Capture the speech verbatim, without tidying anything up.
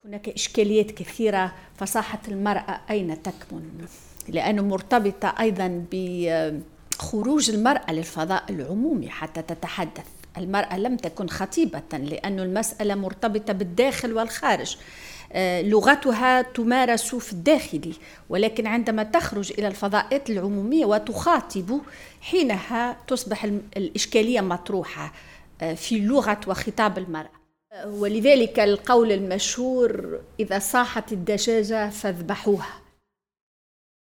هناك إشكاليات كثيرة. فصاحة المرأة أين تكمن؟ لأنه مرتبطة أيضا بخروج المرأة للفضاء العمومي حتى تتحدث. المرأة لم تكن خطيبة لأن المسألة مرتبطة بالداخل والخارج. لغتها تمارس في الداخل، ولكن عندما تخرج إلى الفضاءات العمومية وتخاطب، حينها تصبح الإشكالية مطروحة في لغة وخطاب المرأة. ولذلك القول المشهور: إذا صاحت الدجاجة فاذبحوها.